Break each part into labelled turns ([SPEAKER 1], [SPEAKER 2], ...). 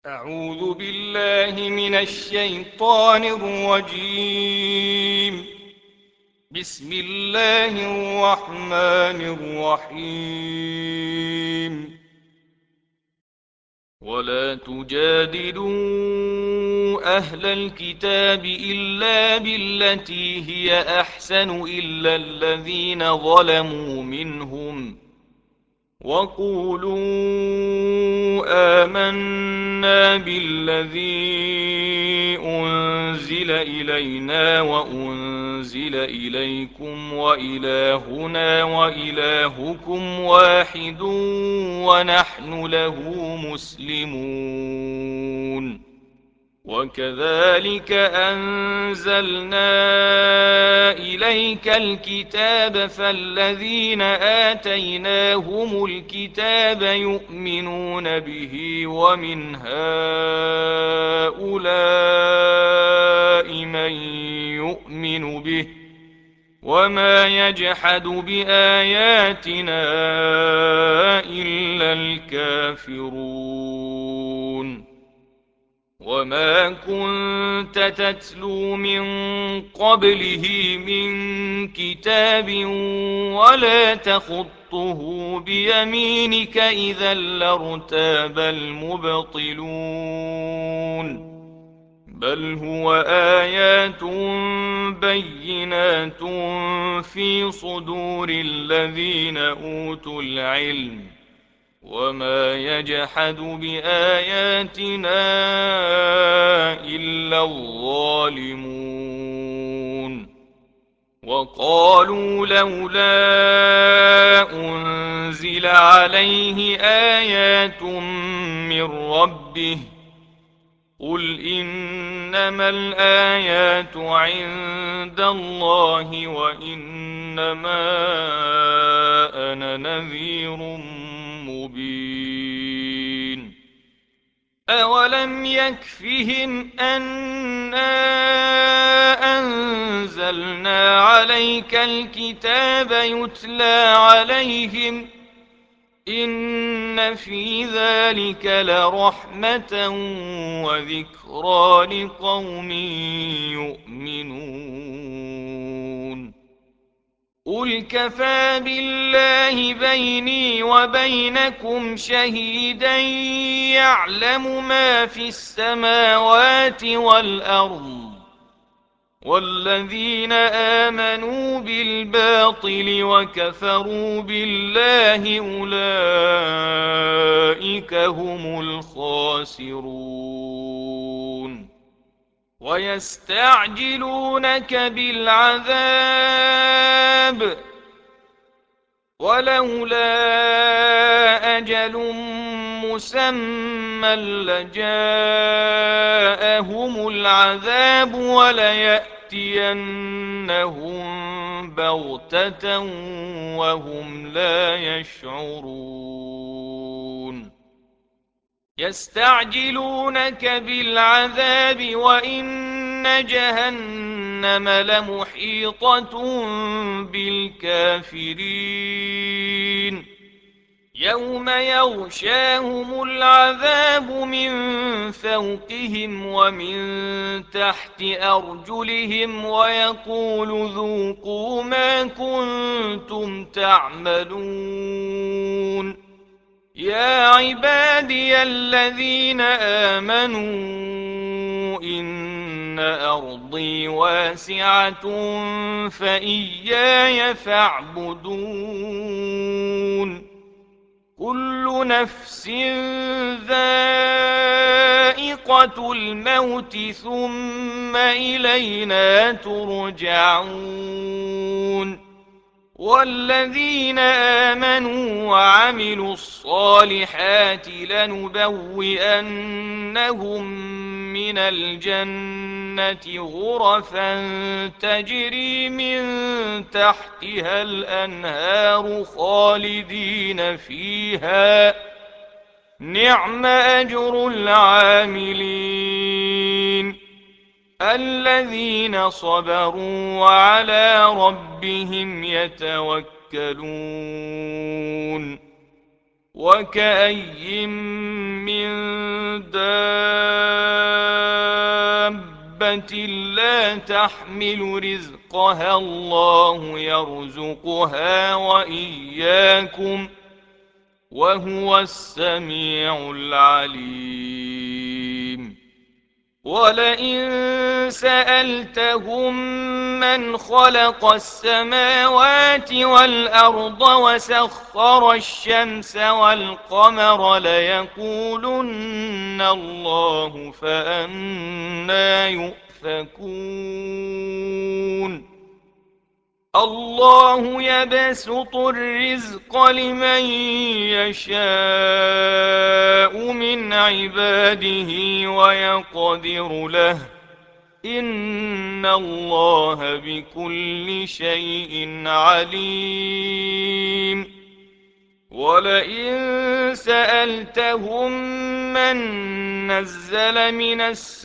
[SPEAKER 1] أعوذ بالله من الشيطان الرجيم. بسم الله الرحمن الرحيم. ولا تجادلوا أهل الكتاب إلا بالتي هي أحسن إلا الذين ظلموا منهم وقولوا آمنا بالذي أنزل إلينا وأنزل إليكم وإلهنا وإلهكم واحد ونحن له مسلمون. وكذلك أنزلنا إليك الكتاب فالذين آتيناهم الكتاب يؤمنون به ومن هؤلاء من يؤمن به وما يجحد بآياتنا إلا الكافرون. وما كنت تتلو من قبله من كتاب ولا تخطه بيمينك إذا لارتاب المبطلون. بل هو آيات بينات في صدور الذين أوتوا العلم وما يجحد بآياتنا إلا الظالمون. وقالوا لولا أنزل عليه آيات من ربه قل إنما الآيات عند الله وإنما أنا نذير مبين. أولم يكفهم أنا أنزلنا عليك الكتاب يتلى عليهم إن في ذلك لرحمة وذكرى لقوم يؤمنون. قل كفى بالله بيني وبينكم شهيدا يعلم ما في السماوات والأرض والذين آمنوا بالباطل وكفروا بالله أولئك هم الخاسرون. ويستعجلونك بالعذاب ولولا أجل مسمى لجاءهم العذاب وليأتينهم بغتة وهم لا يشعرون. يستعجلونك بالعذاب وإن جهنم لمحيطة بالكافرين. يوم يغشاهم العذاب من فوقهم ومن تحت أرجلهم ويقول ذوقوا ما كنتم تعملون. يا عبادي الذين آمنوا إن أرضي واسعة فإياي فاعبدون. كل نفس ذائقة الموت ثم إلينا ترجعون. والذين آمنوا وعملوا الصالحات لنبوئنهم من الجنة غرفا تجري من تحتها الأنهار خالدين فيها نعم أجر العاملين. الذين صبروا وعلى ربهم يتوكلون. وكأي من دابة دابة لا تحمل رزقها الله يرزقها وإياكم وهو السميع العليم. ولئن سألتهم من خلق السماوات والأرض وسخر الشمس والقمر ليقولن الله فأنى يؤفكون. الله يبسط الرزق لمن يشاء من عباده ويقدر له إن الله بكل شيء عليم. ولئن سألتهم من نزل من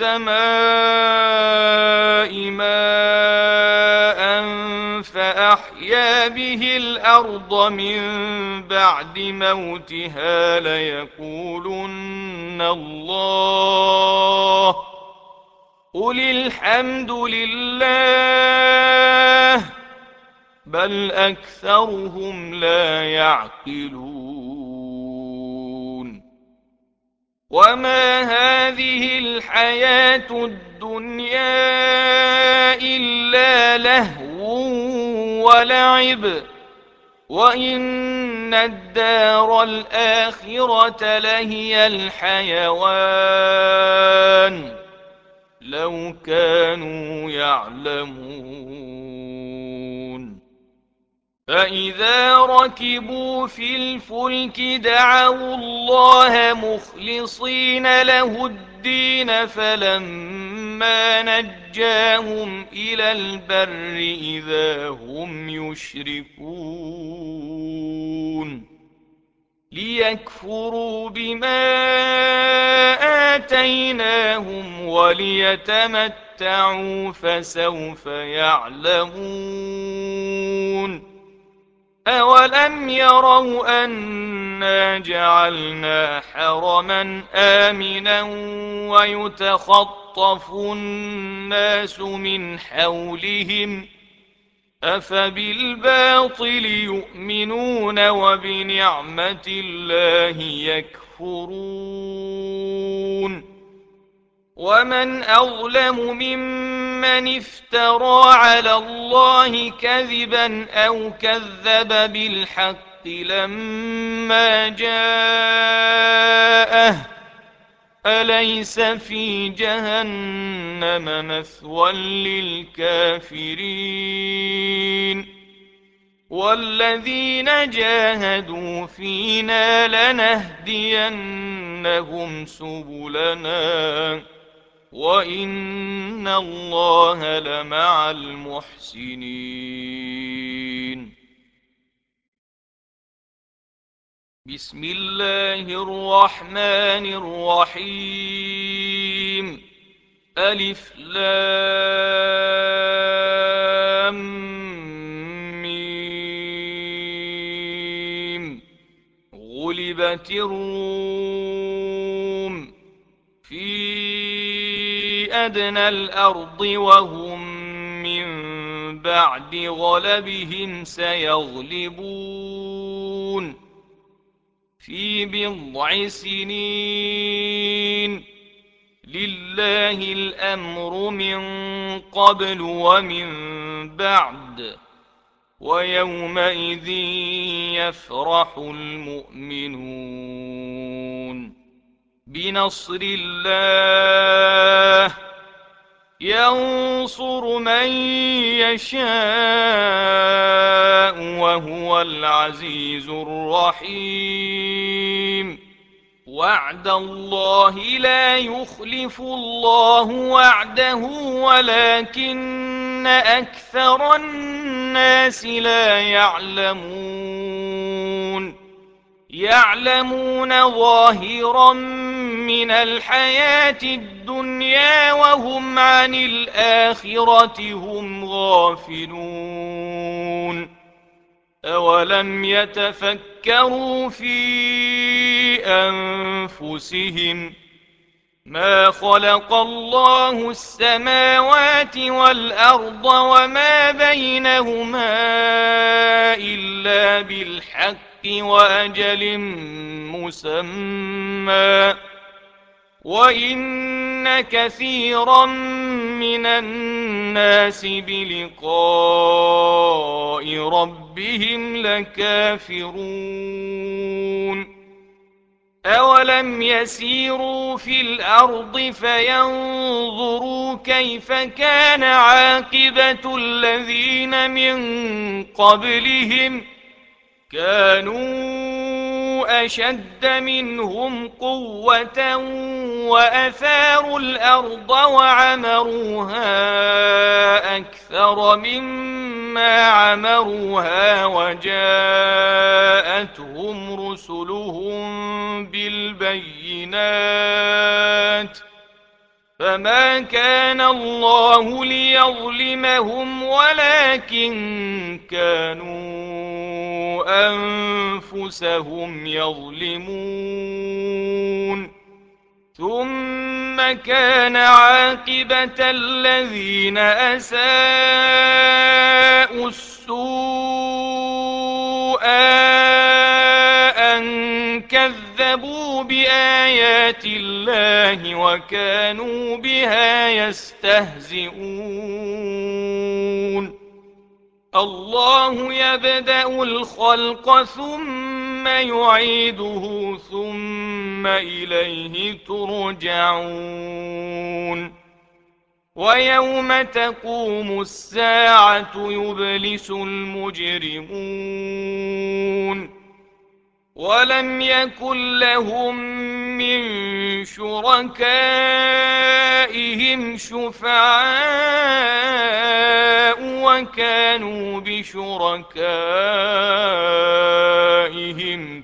[SPEAKER 1] السماء ماء فأحيا به الأرض من بعد موتها ليقولن الله قل الحمد لله بل أكثرهم لا يعقلون. وما هذه الحياة الدنيا إلا لهو ولعب وإن الدار الآخرة لهي الحيوان لو كانوا يعلمون. فإذا ركبوا في الفلك دعوا الله مخلصين له الدين فلما نجاهم إلى البر إذا هم يشركون. ليكفروا بما آتيناهم وليتمتعوا فسوف يعلمون. أولم يروا أنا جعلنا حرما آمنا ويتخطف الناس من حولهم أفبالباطل يؤمنون وبنعمة الله يكفرون. ومن أظلم ممن افترى على الله كذبا أو كذب بالحق لما جاءه أليس في جهنم مثوى للكافرين. والذين جاهدوا فينا لنهدينهم سبلنا وإن الله لمع المحسنين. بسم الله الرحمن الرحيم. ألف لام ميم. غلبت الروم في أدنى الأرض وهم من بعد غلبهم سيغلبون في بضع سنين. لله الأمر من قبل ومن بعد ويومئذ يفرح المؤمنون بنصر الله ينصر من يشاء وهو العزيز الرحيم. وعد الله لا يخلف الله وعده ولكن أكثر الناس لا يعلمون. يعلمون ظاهرا من الحياة الدنيا وهم عن الآخرة هم غافلون. أولم يتفكروا في أنفسهم ما خلق الله السماوات والأرض وما بينهما إلا بالحق وأجل مسمى وإن كثيرا من الناس بلقاء ربهم لكافرون أولم يسيروا في الأرض فينظروا كيف كان عاقبة الذين من قبلهم كانوا أشد منهم قوة وأثاروا الأرض وعمروها أكثر مما عمروها وجاءتهم رسلهم بالبينات فما كان الله ليظلمهم ولكن كانوا أنفسهم يظلمون ثم كان عاقبة الذين أساءوا السوء أن كذبوا بآيات الله وكانوا بها يستهزئون الله يبدأ الخلق ثم يعيده ثم إليه ترجعون ويوم تقوم الساعة يبلس المجرمون ولم يكن لهم من شركائهم شفعاء وكانوا بشركائهم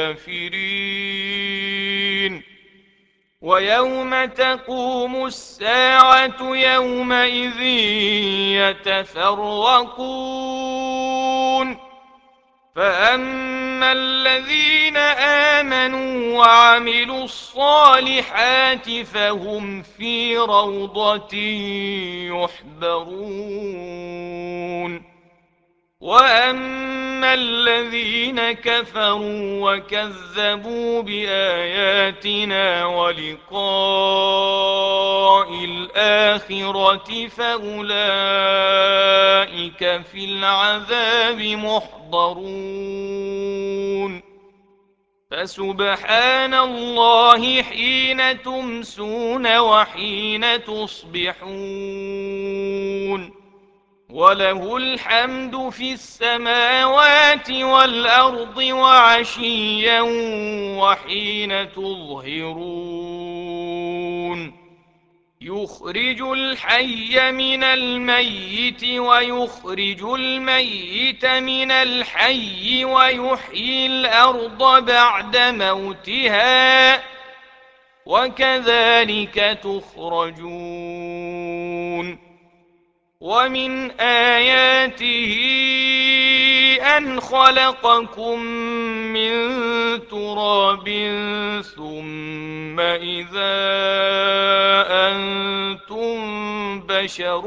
[SPEAKER 1] كافرين ويوم تقوم الساعة يومئذ يتفرقون فأما الذين آمنوا وعملوا الصالحات فهم في روضة يحبرون وأما الذين كفروا وكذبوا بآياتنا ولقاء الآخرة فأولئك في العذاب محضرون فسبحان الله حين تمسون وحين تصبحون وله الحمد في السماوات والأرض وعشيا وحين تظهرون يخرج الحي من الميت ويخرج الميت من الحي ويحيي الأرض بعد موتها وكذلك تخرجون ومن آياته أن خلقكم من تراب ثم إذا أنتم بشر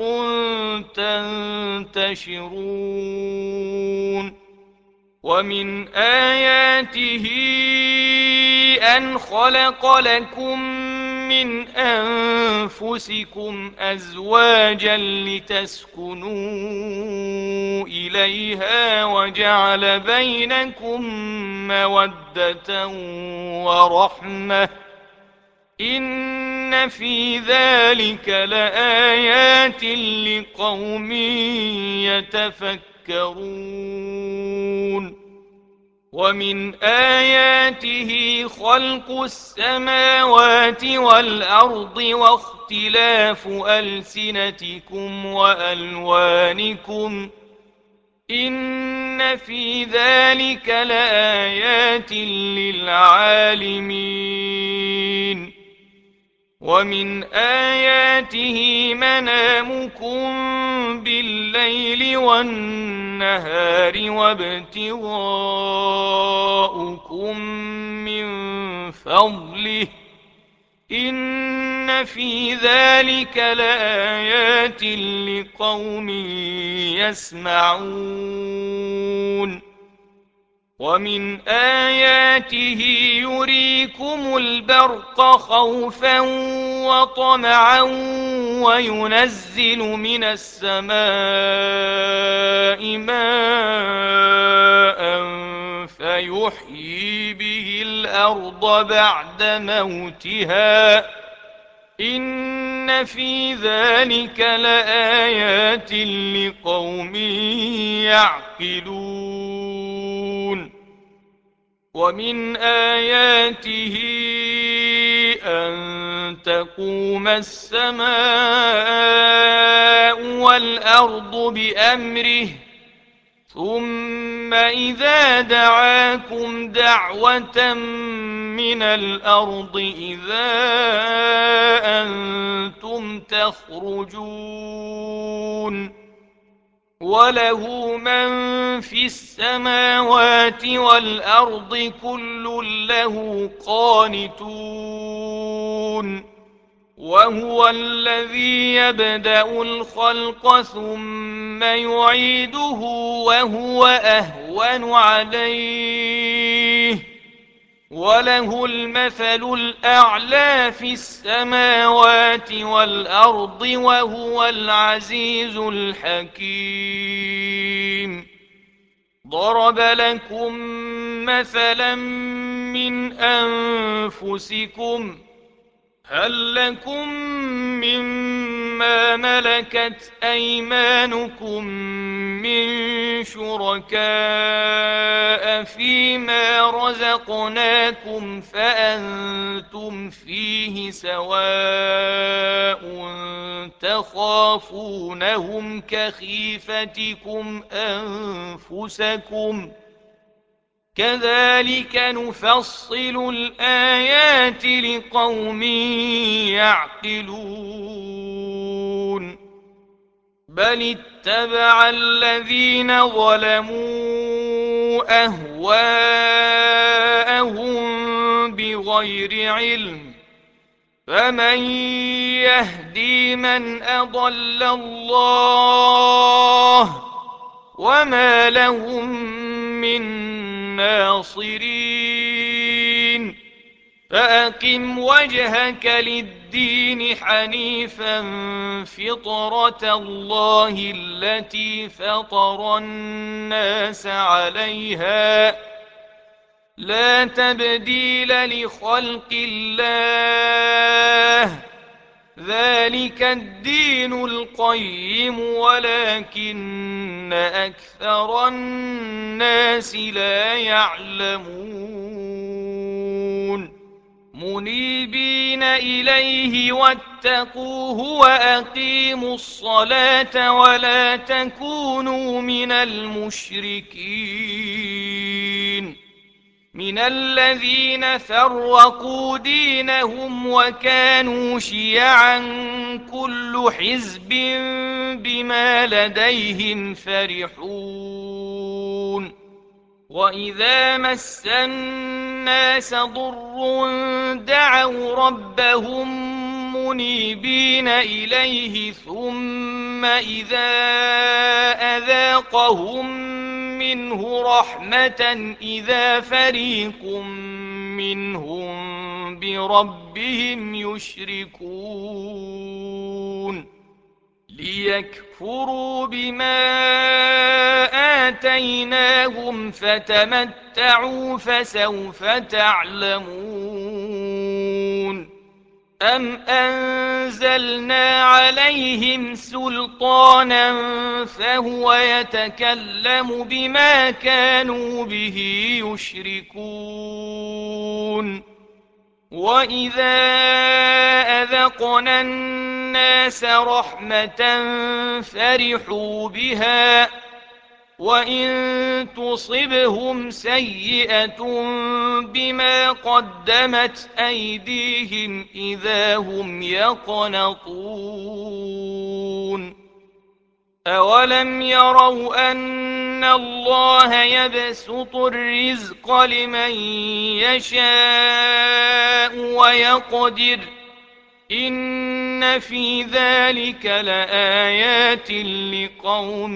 [SPEAKER 1] تنتشرون ومن آياته أن خلق لكم من أنفسكم أزواجا لتسكنوا إليها وجعل بينكم مودة ورحمة إن في ذلك لآيات لقوم يتفكرون ومن آياته خلق السماوات والأرض واختلاف ألسنتكم وألوانكم إن في ذلك لآيات للعالمين ومن آياته منامكم بالليل والنهار وابتغاؤكم من فضله إن في ذلك لآيات لقوم يسمعون ومن آياته يريكم البرق خوفا وطمعا وينزل من السماء ماء فيحيي به الأرض بعد موتها إن في ذلك لآيات لقوم يعقلون ومن آياته أن تقوم السماء والأرض بأمره ثم إذا دعاكم دعوة من الأرض إذا أنتم تخرجون وله من في السماوات والأرض كل له قانتون وهو الذي يبدأ الخلق ثم يعيده وهو أهون عليه وله المثل الأعلى في السماوات والأرض وهو العزيز الحكيم ضرب لكم مثلا من أنفسكم هل لكم مما ملكت أيمانكم من شركاء فيما رزقناكم فأنتم فيه سواء تخافونهم كخيفتكم أنفسكم كذلك نفصل الآيات لقوم يعقلون بل اتبع الذين ظلموا أهواءهم بغير علم فمن يهدي من أضل الله وما لهم من ناصرين فأقم وجهك للدين حنيفا فطرة الله التي فطر الناس عليها لا تبديل لخلق الله ذلك الدين القيم ولكن أكثر الناس لا يعلمون منيبين إليه واتقوه وأقيموا الصلاة ولا تكونوا من المشركين من الذين فرقوا دينهم وكانوا شيعا كل حزب بما لديهم فرحون وإذا مس الناس ضر دعوا ربهم منيبين إليه ثم إذا أذاقهم منه رحمة إذا فريق منهم بربهم يشركون ليكفروا بما آتيناهم فتمتعوا فسوف تعلمون أم أنزلنا عليهم سلطانا فهو يتكلم بما كانوا به يشركون وإذا أذقنا الناس رحمة فرحوا بها وإن تصبهم سيئة بما قدمت أيديهم إذا هم يقنطون أولم يروا أن الله يبسط الرزق لمن يشاء ويقدر إن إن في ذلك لآيات لقوم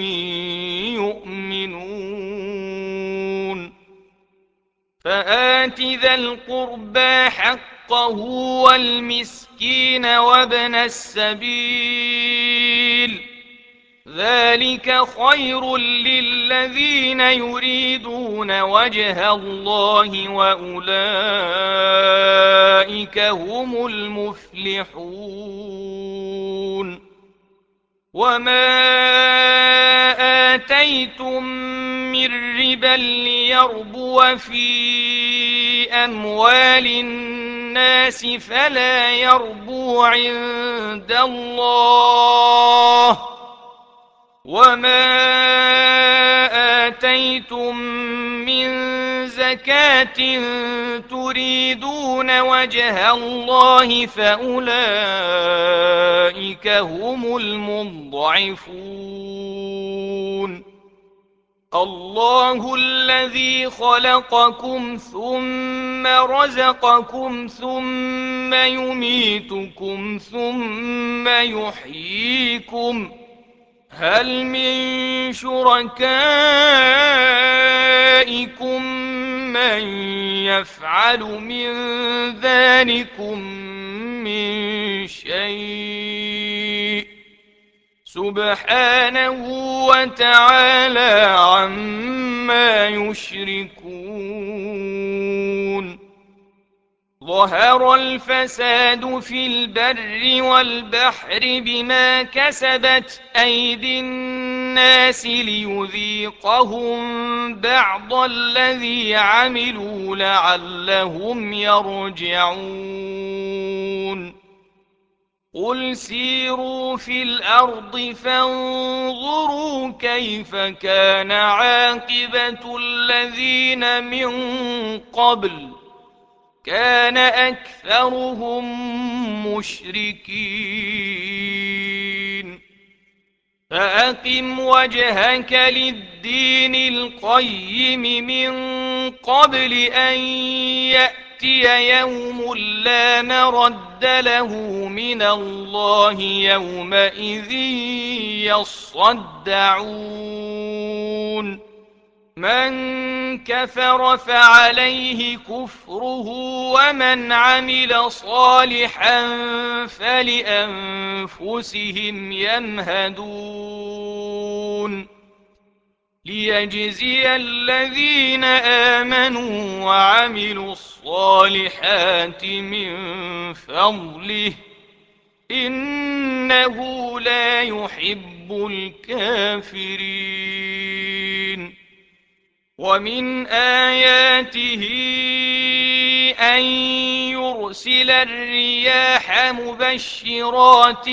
[SPEAKER 1] يؤمنون فآت ذا القربى حقه والمسكين وابن السبيل ذلك خير للذين يريدون وجه الله وأولئك هم المفلحون وما آتيتم من ربا ليربو في أموال الناس فلا يربو عند الله وما آتيتم من زكاة تريدون وجه الله فأولئك هم المضعفون الله الذي خلقكم ثم رزقكم ثم يميتكم ثم يحييكم هل من شركائكم من يفعل من ذلكم من شيء سبحانه وتعالى عما يشركون ظهر الفساد في البر والبحر بما كسبت أيدي الناس ليذيقهم بعض الذي عملوا لعلهم يرجعون قل سيروا في الأرض فانظروا كيف كان عاقبة الذين من قبل كان أكثرهم مشركين فأقم وجهك للدين القيم من قبل أن يأتي يوم لا مرد له من الله يومئذ يصدعون من كفر فعليه كفره ومن عمل صالحا فلأنفسهم يمهدون ليجزي الذين آمنوا وعملوا الصالحات من فضله إنه لا يحب الكافرين ومن آياته أن يرسل الرياح مبشرات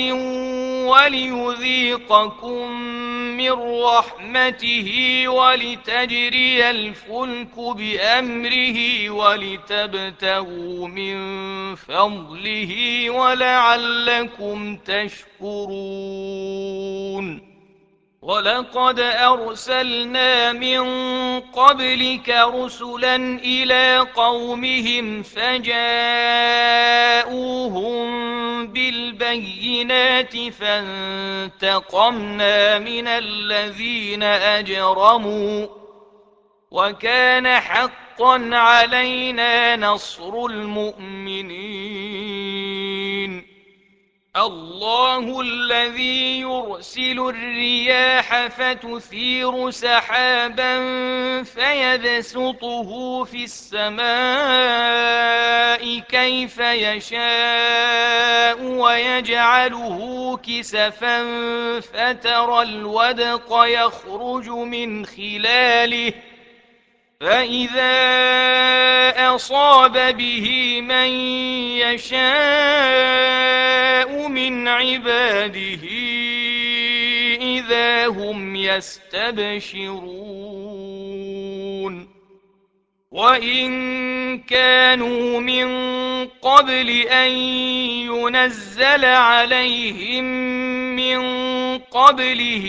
[SPEAKER 1] وليذيقكم من رحمته ولتجري الفلك بأمره ولتبتغوا من فضله ولعلكم تشكرون ولقد أرسلنا من قبلك رسلا إلى قومهم فجاءوهم بالبينات فانتقمنا من الذين أجرموا وكان حقا علينا نصر المؤمنين الله الذي يرسل الرياح فتثير سحابا فيبسطه في السماء كيف يشاء ويجعله كسفا فترى الودق يخرج من خلاله فإذا أصاب به من يشاء من عباده إذا هم يستبشرون وإن كانوا من قبل أن ينزل عليهم من قبله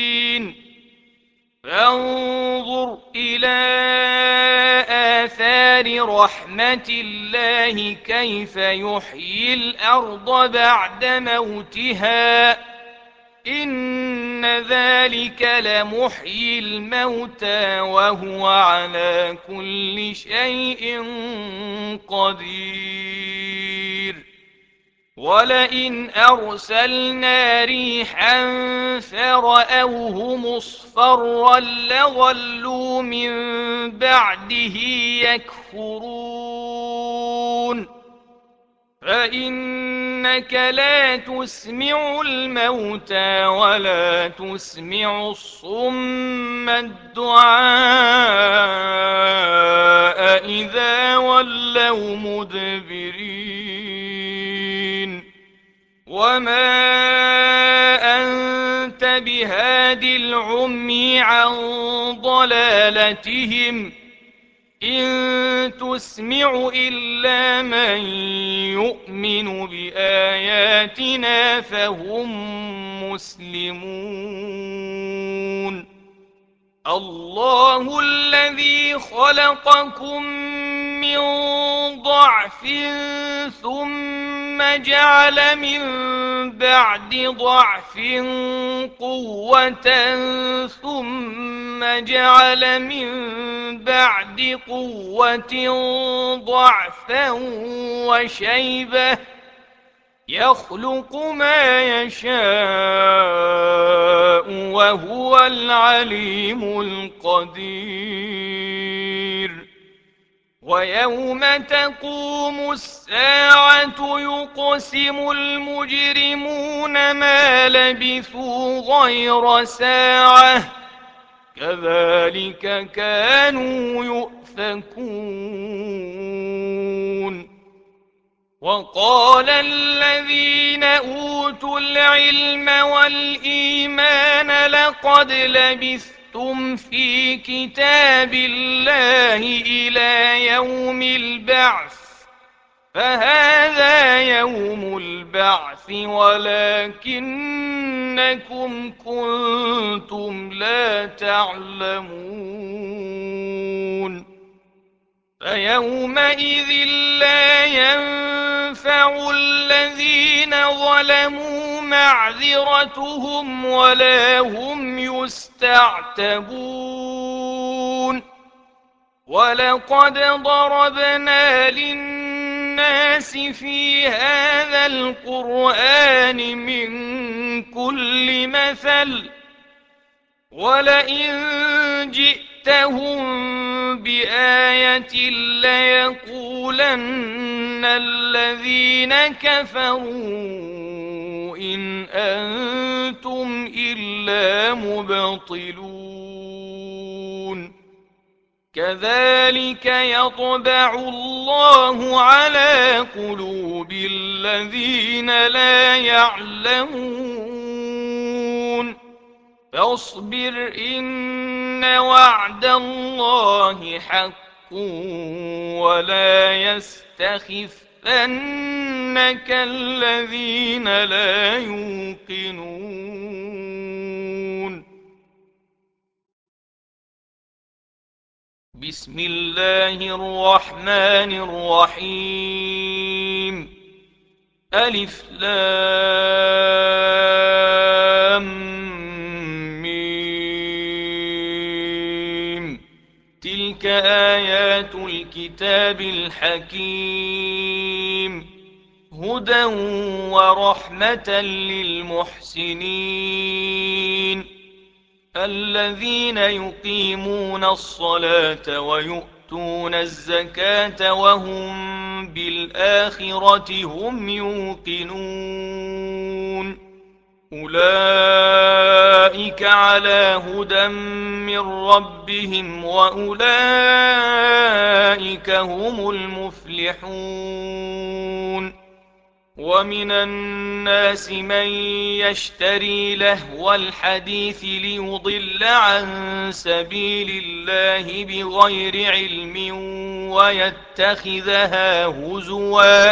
[SPEAKER 1] لمبلسين فانظر إلى آثار بمقدار رحمة الله كيف يحيي الأرض بعد موتها إن ذلك لمحيي الموتى وهو على كل شيء قدير ولئن أرسلنا ريحا فرأوه مصفرا لظلوا من بعده يكفرون فإنك لا تسمع الموتى ولا تسمع الصم الدعاء إذا ولوا مدبرين وما أنت بهاد العمي عن ضلالتهم إن تسمع إلا من يؤمن بآياتنا فهم مسلمون الله الذي خلقكم من ضعف ثم جعل من بعد ضعف قوة ثم جعل من بعد قوة ضعفا وشيبة يخلق ما يشاء وهو العليم القدير ويوم تقوم الساعة يقسم المجرمون ما لبثوا غير ساعة كذلك كانوا يؤفكون وقال الذين أوتوا العلم والإيمان لقد لبثتم في كتاب الله إلى يوم البعث فهذا يوم البعث ولكنكم كنتم لا تعلمون فيومئذ لا ينفع الذين ظلموا معذرتهم ولا هم يستعتبون ولقد ضربنا للناس في هذا القرآن من كل مثل ولئن جئتهم بآية ليقولن الذين كفروا إن أنتم إلا مبطلون كذلك يطبع الله على قلوب الذين لا يعلمون فاصبر إن وعد الله حق ولا يستخفنك الذين لا يوقنون بسم الله الرحمن الرحيم ألف لام تلك آيات الكتاب الحكيم هدى ورحمة للمحسنين الذين يقيمون الصلاة ويؤتون الزكاة وهم بالآخرة هم يوقنون أولئك على هدى من ربهم وأولئك هم المفلحون ومن الناس من يشتري لهو الحديث ليضل عن سبيل الله بغير علم ويتخذها هزوا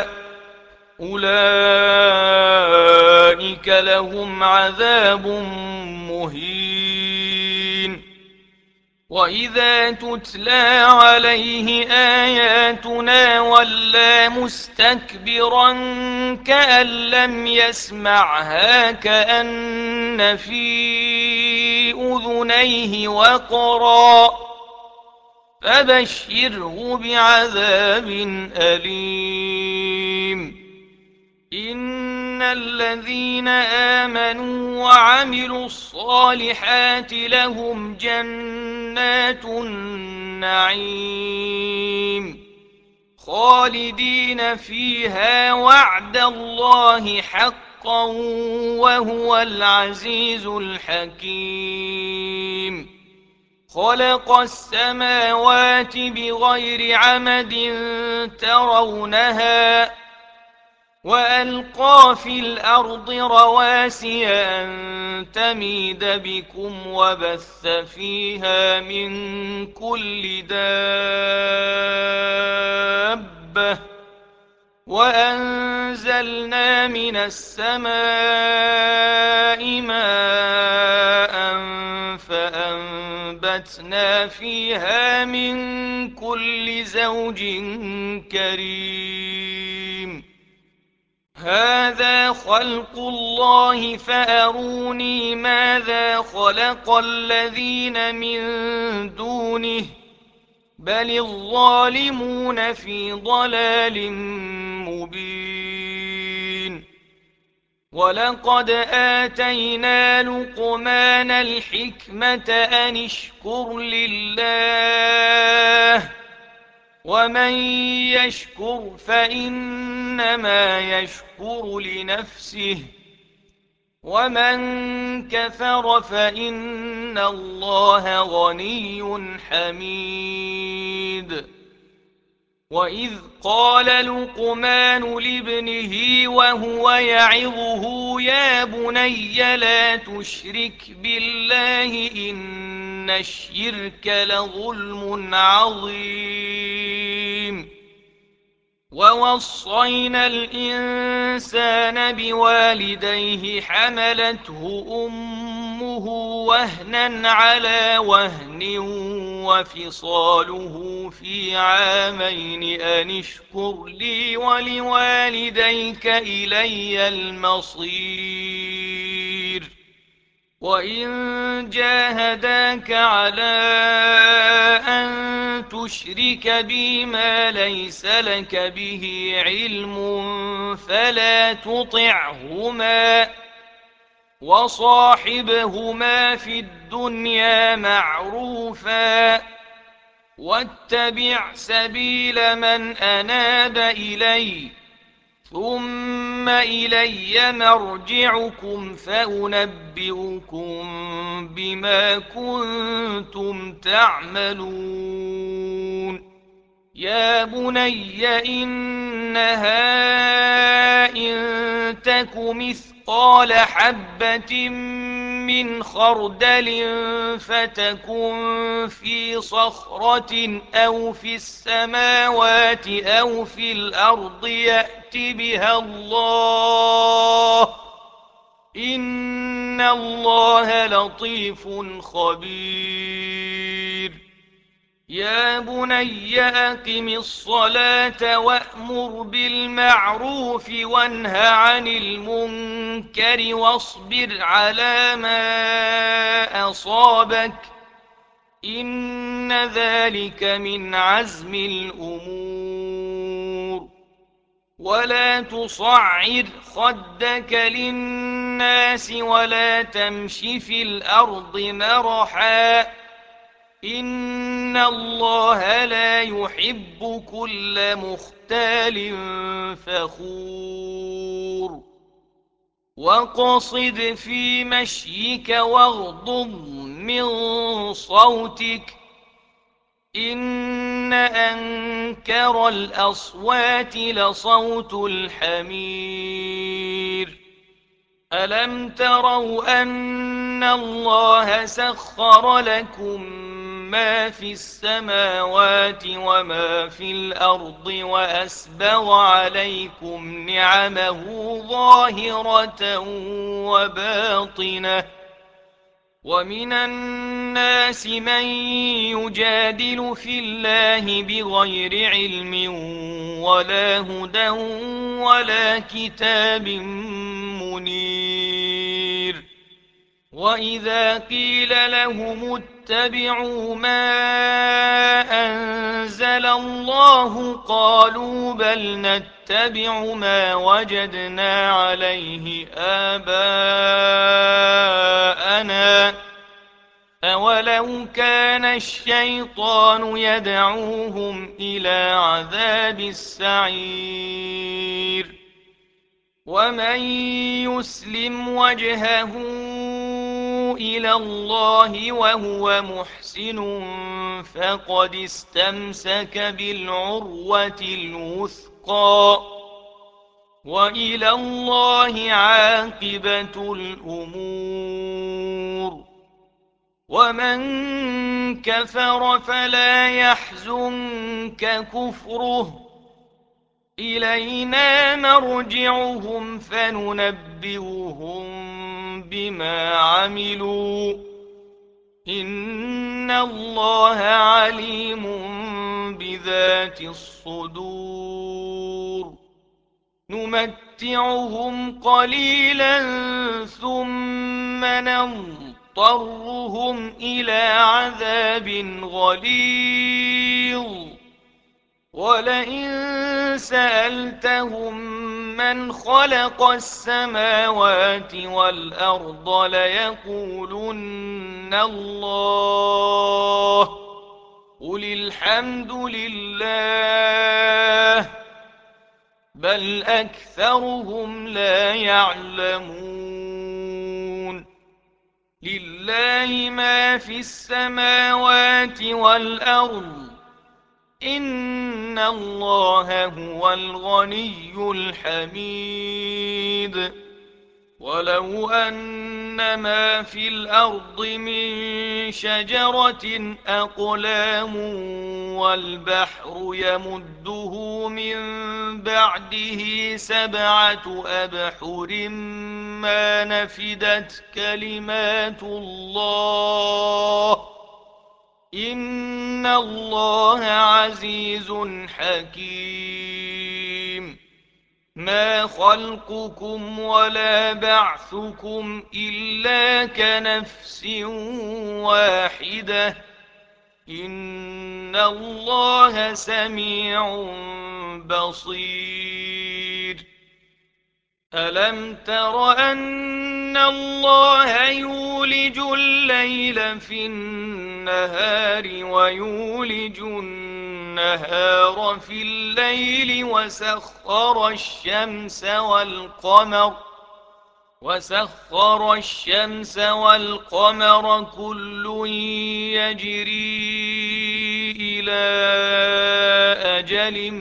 [SPEAKER 1] أولئك لهم عذاب مهين وإذا تتلى عليه آياتنا ولى مستكبرا كأن لم يسمعها كأن في أذنيه وقرا فبشره بعذاب أليم. إن الذين آمنوا وعملوا الصالحات لهم جنات النعيم خالدين فيها وعد الله حقا وهو العزيز الحكيم. خلق السماوات بغير عمد ترونها وألقى في الأرض رواسي أن تميد بكم وبث فيها من كل دابة وأنزلنا من السماء ماء فأنبتنا فيها من كل زوج كريم. هذا خلق الله فأروني ماذا خلق الذين من دونه بل الظالمون في ضلال مبين. ولقد آتينا لقمان الحكمة أن اشكر لله ومن يشكر فإنما يشكر لنفسه ومن كفر فإن الله غني حميد. وإذ قال لقمان لابنه وهو يعظه يا بني لا تشرك بالله إن الشرك لظلم عظيم. ووصينا الإنسان بوالديه حملته أمه وهنا على وهن وفصاله في عامين أن اشكر لي ولوالديك إلي المصير. وإن جاهداك على أن تشرك بي ما ليس لك به علم فلا تطعهما وصاحبهما في الدنيا معروفا واتبع سبيل من أناب إلي ثم إلي مرجعكم فأنبئكم بما كنتم تعملون. يا بني إنها إن تك مثقال حبة من خردل فتكن في صخرة أو في السماوات أو في الأرض يأت بها الله إن الله لطيف خبير. يا بني أقم الصلاة وأمر بالمعروف وانه عن المنكر واصبر على ما أصابك إن ذلك من عزم الأمور. ولا تصعر خدك للناس ولا تمش في الأرض مرحا إن الله لا يحب كل مختال فخور. واقصد في مشيك واغضض من صوتك إن أنكر الأصوات لصوت الحمير. ألم تروا أن الله سخر لكم ما في السماوات وما في الأرض وأسبغ عليكم نعمه ظاهرة وباطنة ومن الناس من يجادل في الله بغير علم ولا هدى ولا كتاب منير. وإذا قيل لهم اتبعوا ما أنزل الله قالوا بل نتبع ما وجدنا عليه آباءنا أولو كان الشيطان يدعوهم إلى عذاب السعير. ومن يسلم وجهه إلى الله وهو محسن فقد استمسك بالعروة الوثقى وإلى الله عاقبة الأمور. ومن كفر فلا يحزنك كفره إلينا مرجعهم فننبئهم بما عملوا إن الله عليم بذات الصدور. نمتعهم قليلا ثم نضطرهم إلى عذاب غليظ ولئن سألتهم من خلق السماوات والأرض ليقولن الله قل الحمد لله بل أكثرهم لا يعلمون. لله ما في السماوات والأرض إن الله هو الغني الحميد. ولو أن ما في الأرض من شجرة أقلام والبحر يمده من بعده 7 أبحر ما نفدت كلمات الله إن الله عزيز حكيم. ما خلقكم ولا بعثكم إلا كنفس واحدة إن الله سميع بصير. ألم تر أن الله يولج الليل في النهار ويولج النهار في الليل وسخر الشمس والقمر كل يجري إلى أجل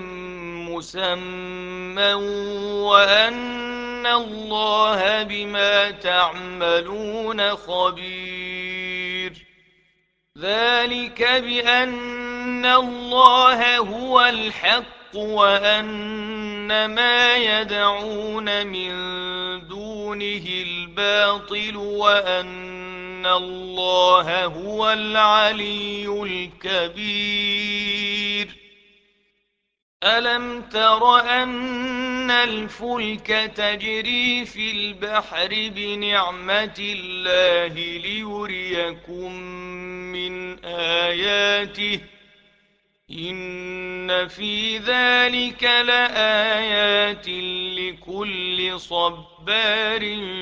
[SPEAKER 1] مسمى وأن الله بما تعملون خبير. ذلك بأن الله هو الحق وأن ما يدعون من دونه الباطل وأن الله هو العلي الكبير. ألم تر أن الفلك تجري في البحر بنعمة الله ليريكم من آياته إن في ذلك لآيات لكل صبار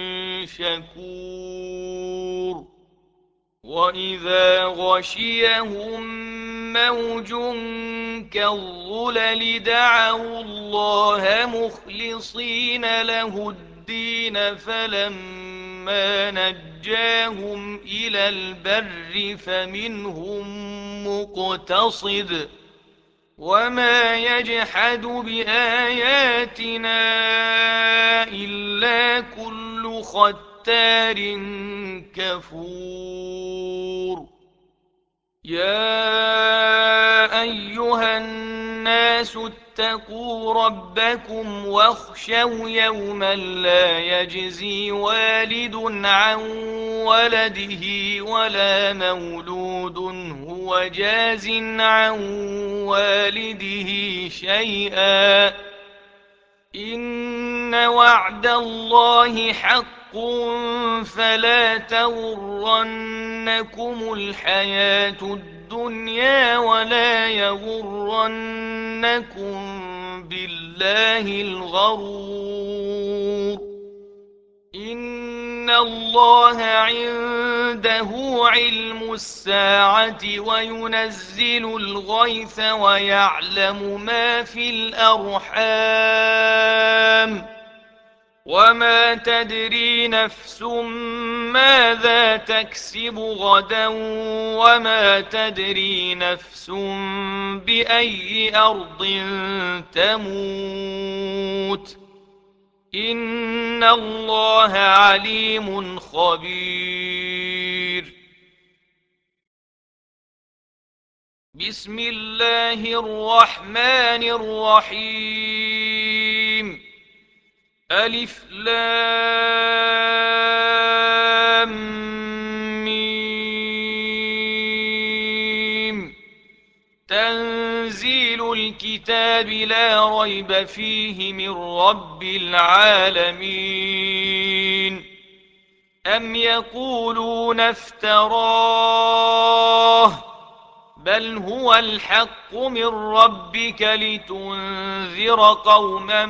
[SPEAKER 1] شكور. وإذا غشيهم موج كالظلل دعوا الله مخلصين له الدين فلما نجاهم إلى البر فمنهم مقتصد وما يجحد بآياتنا إلا كل ختار كفور. يا أيها الناس واتقوا ربكم واخشوا يوما لا يجزي والد عن ولده ولا مولود هو جاز عن والده شيئا إن وعد الله حق فلا تغرنكم الحياة الدنيا ولا يغرنكم بالله الغرور إن الله عنده علم الساعة وينزل الغيث ويعلم ما في الأرحام وما تدري نفس ماذا تكسب غدا وما تدري نفس بأي أرض تموت إن الله عليم خبير بسم الله الرحمن الرحيم ألف لام ميم تنزيل الكتاب لا ريب فيه من رب العالمين أم يقولون افتراه بل هو الحق من ربك لتنذر قوما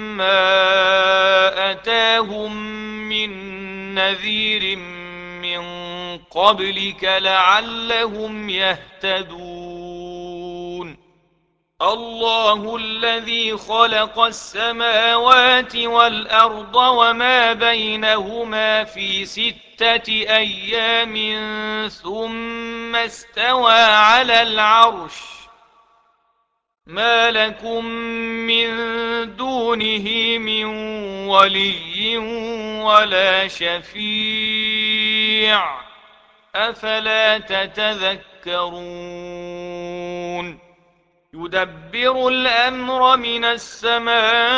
[SPEAKER 1] ما أتاهم من نذير من قبلك لعلهم يهتدون الله الذي خلق السماوات والأرض وما بينهما في 6 أيام ثم استوى على العرش ما لكم من دونه من ولي ولا شفيع أفلا تتذكرون يدبر الأمر من السماء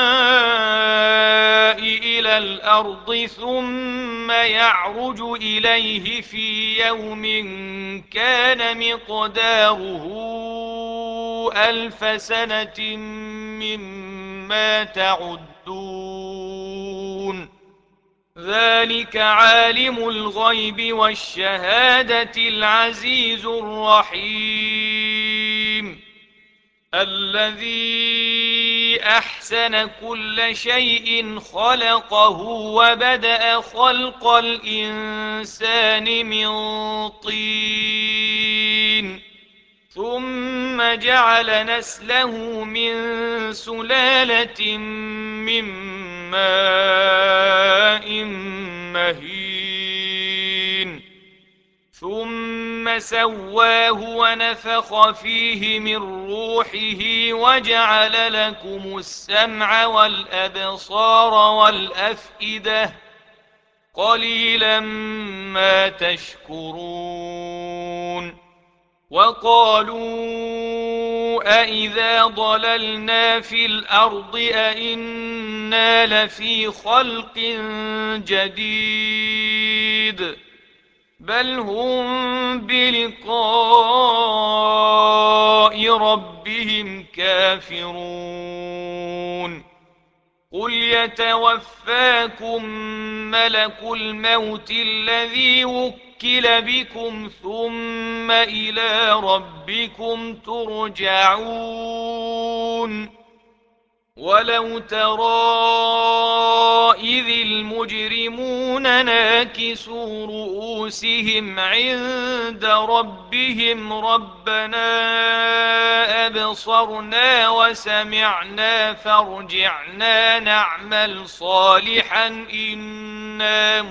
[SPEAKER 1] إلى الأرض ثم يعرج إليه في يوم كان مقداره 1000 سنة مما تعدون ذلك عالم الغيب والشهادة العزيز الرحيم الذي أحسن كل شيء خلقه وبدأ خلق الإنسان من طين ثم جعل نسله من سلالة من ماء مهين ثم سواه ونفخ فيه من روحه وجعل لكم السمع والأبصار والأفئدة قليلا ما تشكرون وقالوا أإذا ضللنا في الأرض أإنا لفي خلق جديد بل هم بلقاء ربهم كافرون قل يتوفاكم ملك الموت الذي وكل بكم ثم إلى ربكم ترجعون ولو ترى إذ المجرمون ناكسوا رؤوسهم عند ربهم ربنا أبصرنا وسمعنا فارجعنا نعمل صالحا إنا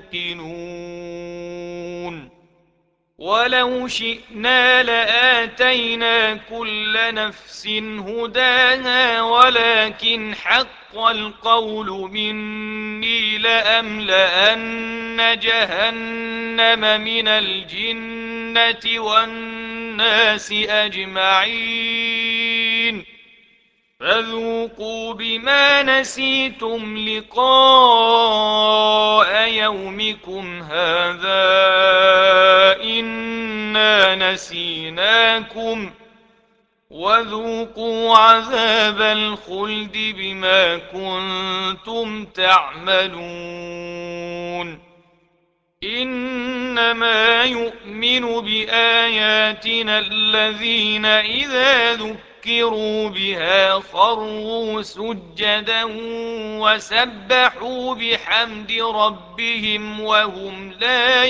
[SPEAKER 1] موقنون ولو شئنا لآتينا كل نفس هداها ولكن حق القول مني لأملأن جهنم من الجنة والناس أجمعين فذوقوا بما نسيتم لقاء يومكم هذا إنا نسيناكم وذوقوا عذاب الخلد بما كنتم تعملون إنما يؤمن بآياتنا الذين إذا ذكروا بها خروا سجدا وسبحوا بحمد ربهم وهم لا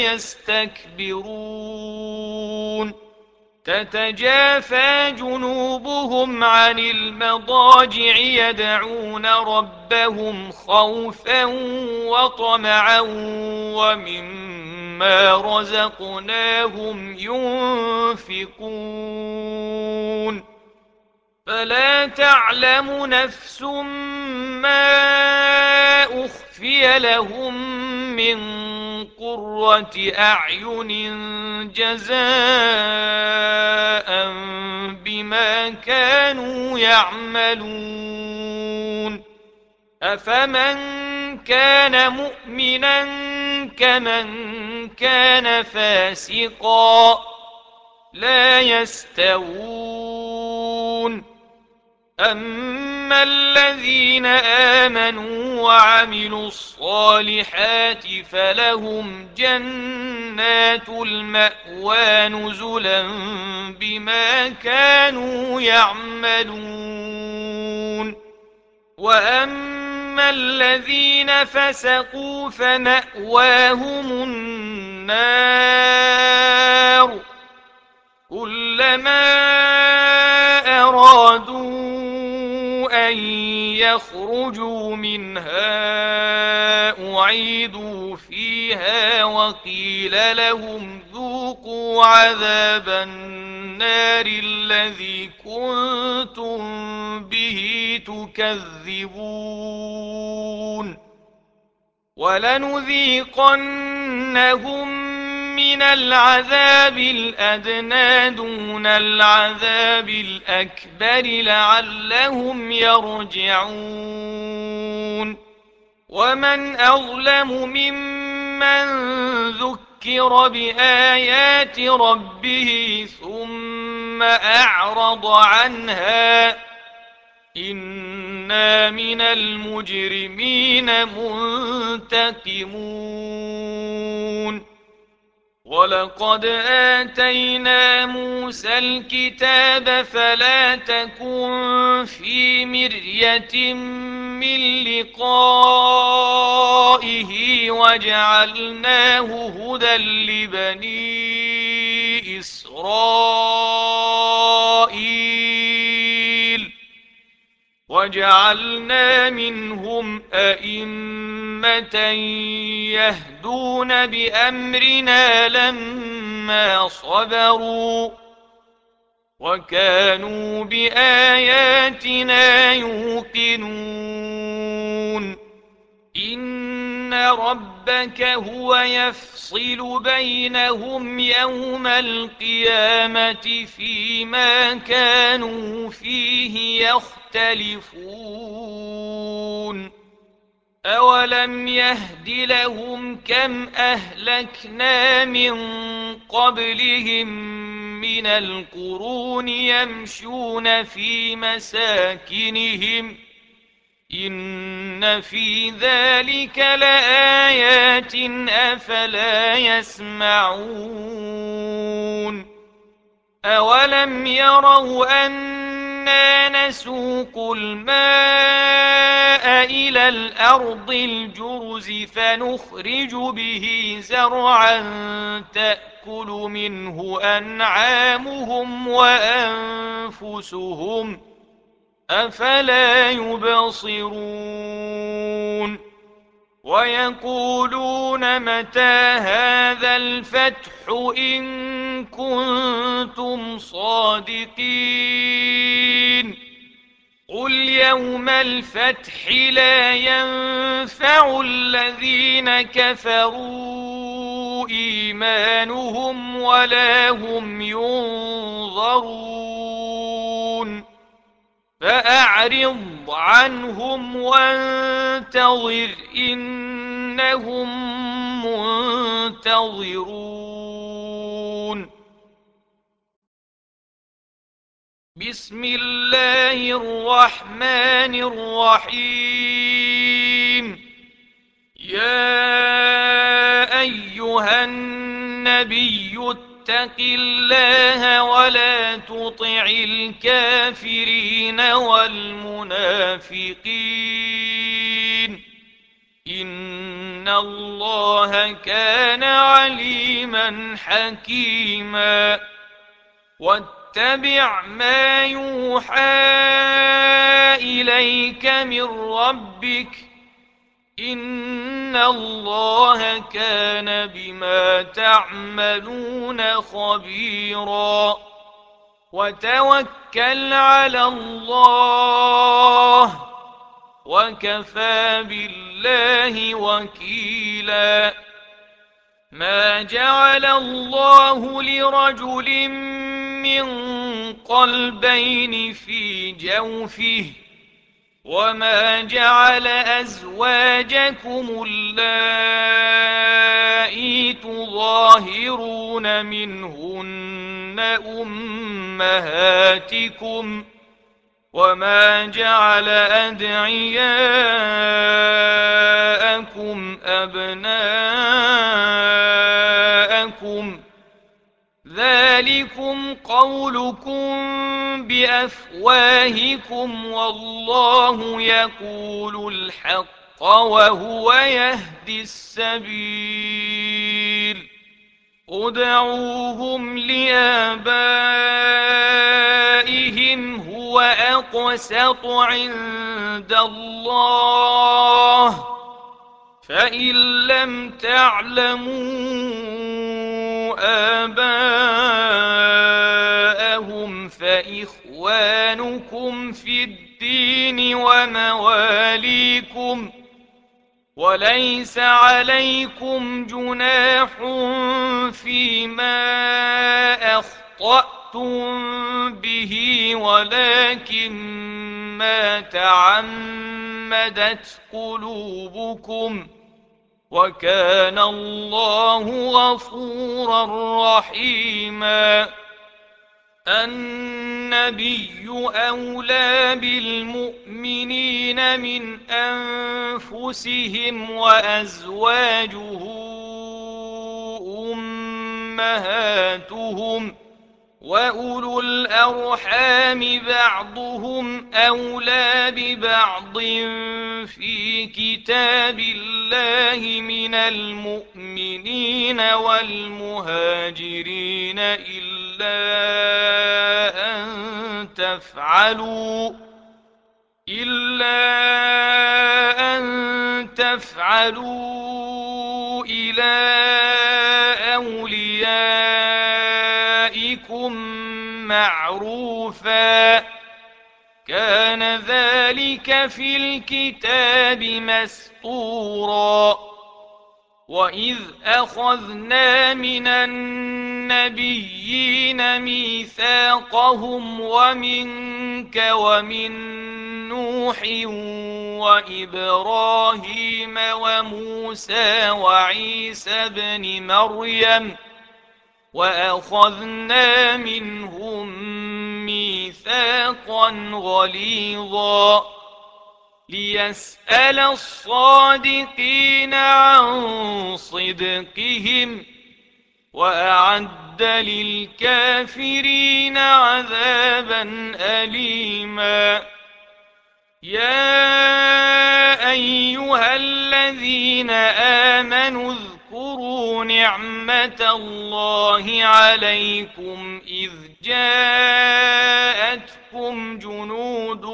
[SPEAKER 1] يستكبرون تتجافى جنوبهم عن المضاجع يدعون ربهم خوفا وطمعا ومما رزقناهم ينفقون فلا تعلم نفس ما أخفي لهم من قرة أعين جزاء بما كانوا يعملون أفمن كان مؤمنا كمن كان فاسقا لا يستوون أما الذين آمنوا وعملوا الصالحات فلهم جنات المأوى نزلا بما كانوا يعملون وأما الذين فسقوا فمأواهم النار كلما أرادوا أن يخرجوا منها أعيدوا فيها وقيل لهم ذوقوا عذاب النار الذي كنتم به تكذبون ولنذيقنهم من العذاب الأدنى دون العذاب الأكبر لعلهم يرجعون ومن أظلم ممن ذكر بآيات ربه ثم أعرض عنها إنا من المجرمين منتقمون ولقد آتينا موسى الكتاب فلا تكن في مرية من لقائه وجعلناه هدى لبني إسرائيل وجعلنا منهم أئمة يهدون بأمرنا لما صبروا وكانوا بآياتنا يوقنون إن ربك هو يفصل بينهم يوم القيامة فيما كانوا فيه يختلفون أولم يهد لهم كم أهلكنا من قبلهم من القرون يمشون في مساكنهم إن في ذلك لآيات أفلا يسمعون أولم يروا أنا نسوق الماء إلى الأرض الجرز فنخرج به زرعا تأكل منه أنعامهم وأنفسهم أفلا يبصرون ويقولون متى هذا الفتح إن كنتم صادقين قل يوم الفتح لا ينفع الذين كفروا إيمانهم ولا هم ينظرون فأعرض عنهم وانتظر إنهم منتظرون. بسم الله الرحمن الرحيم. يا أيها النبي اتق الله ولا تطع الكافرين والمنافقين إن الله كان عليما حكيما. واتبع ما يوحى إليك من ربك إن الله كان بما تعملون خبيرا. وتوكل على الله وكفى بالله وكيلا. ما جعل الله لرجل من قلبين في جوفه وما جعل أزواجكم اللائي تظاهرون منهن أمهاتكم وما جعل أدعياءكم أبناءكم ذلكم قولكم بأفواهكم والله يقول الحق وهو يهدي السبيل. ادعوهم لآبائهم هو أقسط عند الله فإن لم تعلموا آباءهم فإخوانكم في الدين ومواليكم وليس عليكم جناح فيما أخطأتم به ولكن ما تعمدت قلوبكم وكان الله غفورا رحيما. النبي أولى بالمؤمنين من أنفسهم وأزواجه أمهاتهم وأولو الأرحام بعضهم أولى ببعض في كتاب الله من المؤمنين والمهاجرين إلا أن تفعلوا إلى أوليائكم معروفا كان ذلك في الكتاب مسطورا. وإذ أخذنا من النبيين ميثاقهم ومنك ومن نوح وإبراهيم وموسى وعيسى بن مريم وأخذنا منهم ميثاقا غليظا ليسأل الصادقين عن صدقهم وأعد للكافرين عذابا أليما. يا أيها الذين آمنوا اذكروا نعمة الله عليكم إذ جاءتكم جنود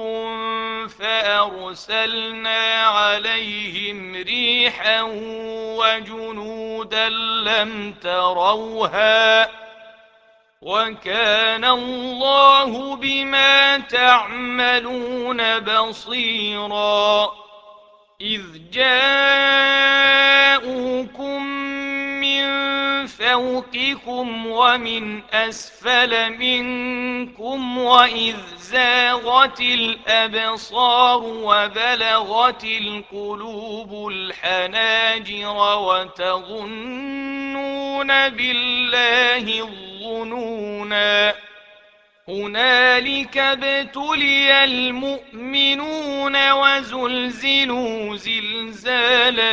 [SPEAKER 1] فأرسلنا عليهم ريحا وجنودا لم تروها وكان الله بما تعملون بصيرا. إذ جاءوكم من فوقكم ومن أسفل منكم وإذ زاغت الأبصار وبلغت القلوب الحناجر وتظنون بالله الظنونا هنالك ابتلي المؤمنون وزلزلوا زلزالا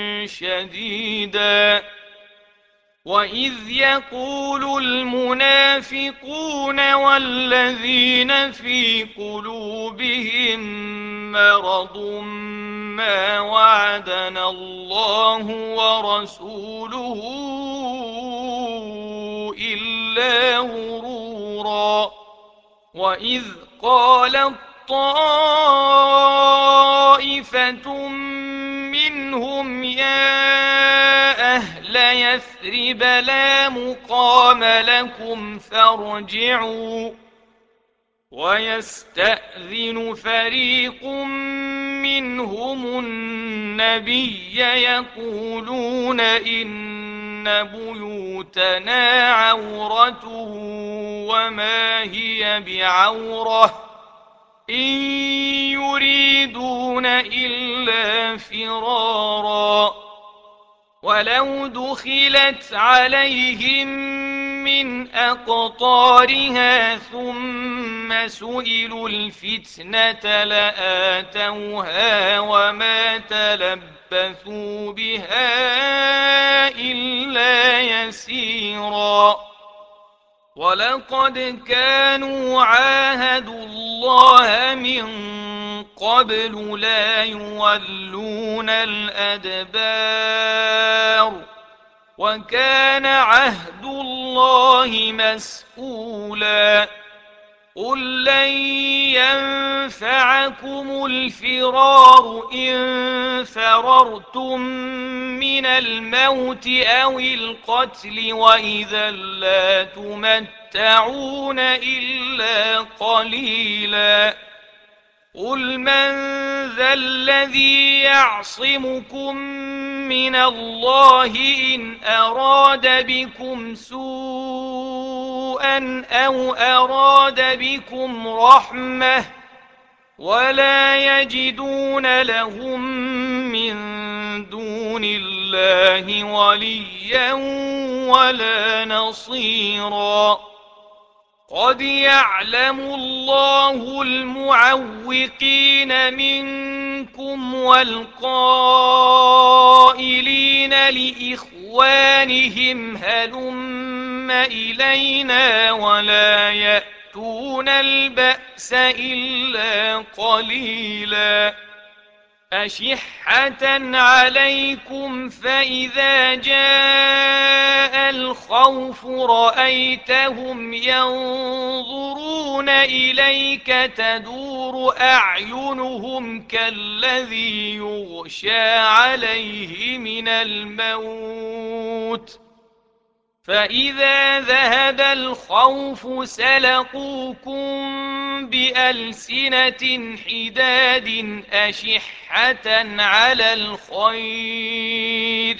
[SPEAKER 1] شديدا وإذ يقول المنافقون والذين في قلوبهم مرض ما وعدنا الله ورسوله إلا غرورا وإذ قالت طائفة منهم يا أهل يثرب لا مقام لكم فارجعوا ويستأذن فريق منهم النبي يقولون إن بيوتنا عورة وما هي بعورة إن يريدون إلا فرارا ولو دخلت عليهم من أقطارها ثم سئلوا الفتنة لآتوها وما تلبثوا بها إلا يسيرا ولقد كانوا عاهدوا الله من قبل لا يولون الأدبار وكان عهد الله مسؤولا قل لن ينفعكم الفرار إن فررتم من الموت أو القتل وإذا لا تمتعون إلا قليلا قل من ذا الذي يعصمكم من الله إن أراد بكم سوءا أو أراد بكم رحمة ولا يجدون لهم من دون الله وليا ولا نصيرا قد يعلم الله المعوقين منكم والقائلين لإخوانهم هلم إلينا ولا يأتون البأس إلا قليلا أشحة عليكم فإذا جاء الخوف رأيتهم ينظرون إليك تدور أعينهم كالذي يغشى عليه من الموت فإذا ذهب الخوف سلقوكم بألسنة حداد أشحة على الخير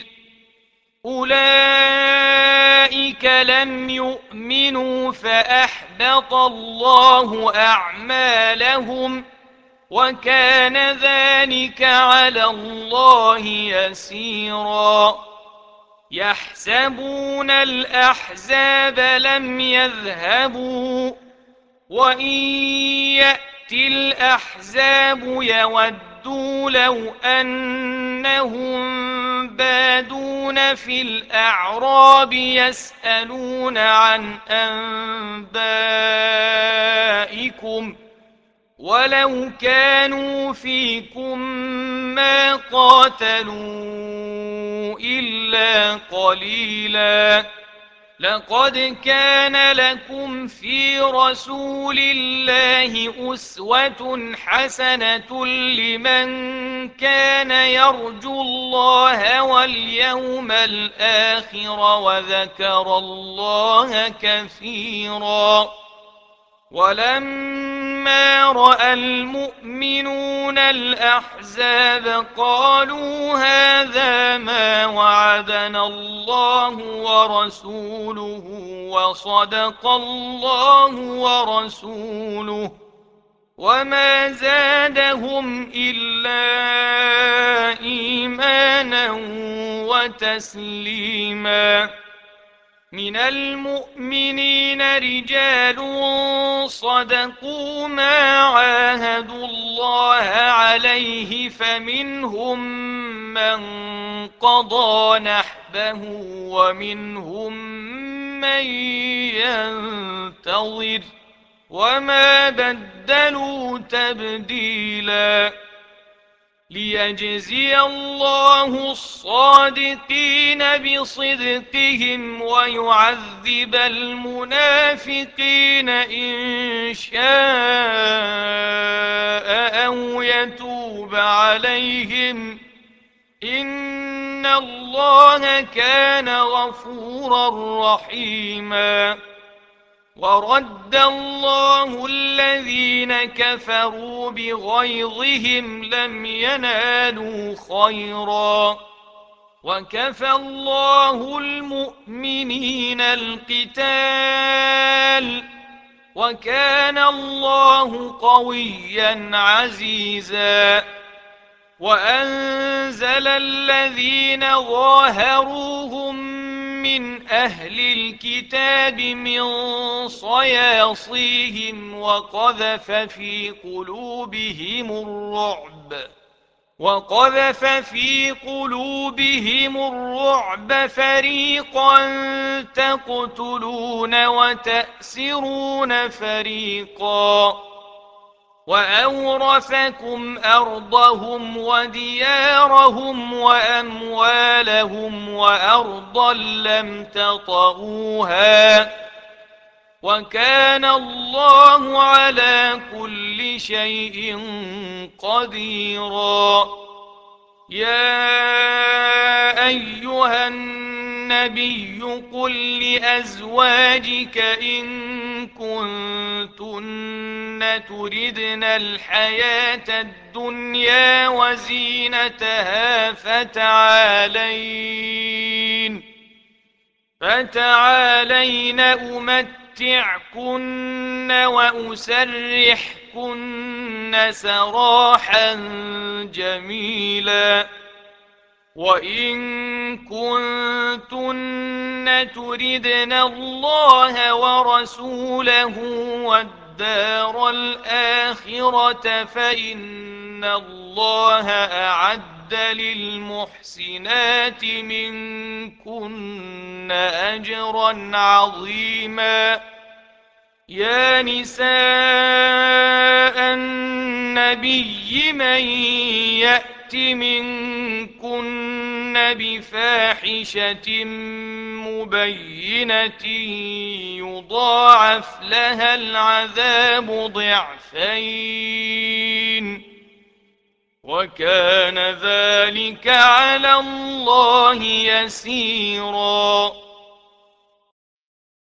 [SPEAKER 1] أولئك لم يؤمنوا فأحبط الله أعمالهم وكان ذلك على الله يسيرا يحسبون الأحزاب لم يذهبوا وإن يأتي الأحزاب يودوا لو أنهم بادون في الأعراب يسألون عن أنبائكم ولو كانوا فيكم ما قاتلوا إلا قليلا لقد كان لكم في رسول الله أسوة حسنة لمن كان يرجو الله واليوم الآخر وذكر الله كثيرا ولما رأى المؤمنون الأحزاب قالوا هذا ما وعدنا الله ورسوله وصدق الله ورسوله وما زادهم إلا إيمانا وتسليما. من المؤمنين رجال صدقوا ما عاهدوا الله عليه فمنهم من قضى نحبه ومنهم من ينتظر وما بدلوا تبديلا. ليجزي الله الصادقين بصدقهم ويعذب المنافقين إن شاء أو يتوب عليهم إن الله كان غفورا رحيما. ورد الله الذين كفروا بغيظهم لم ينالوا خيرا وكفى الله المؤمنين القتال وكان الله قويا عزيزا. وأنزل الذين ظاهروهم من أهل الكتاب من صياصيهم وقذف في قلوبهم الرعب فريقا تقتلون وتأسرون فريقا وأورثكم أرضهم وديارهم وأموالهم وأرضا لم تطئوها وكان الله على كل شيء قديرا. يا أيها النبي قل لأزواجك إن كنتن تردن الحياة الدنيا وزينتها فتعالين أمتعكن وأسرحكن سراحا جميلا. وإن كنتن تردن الله ورسوله والدار الآخرة فإن الله أعد للمحسنات منكن أجرا عظيما. يا نساء النبي من يأت منكن بفاحشة مبينة يضاعف لها العذاب ضعفين وكان ذلك على الله يسيرا.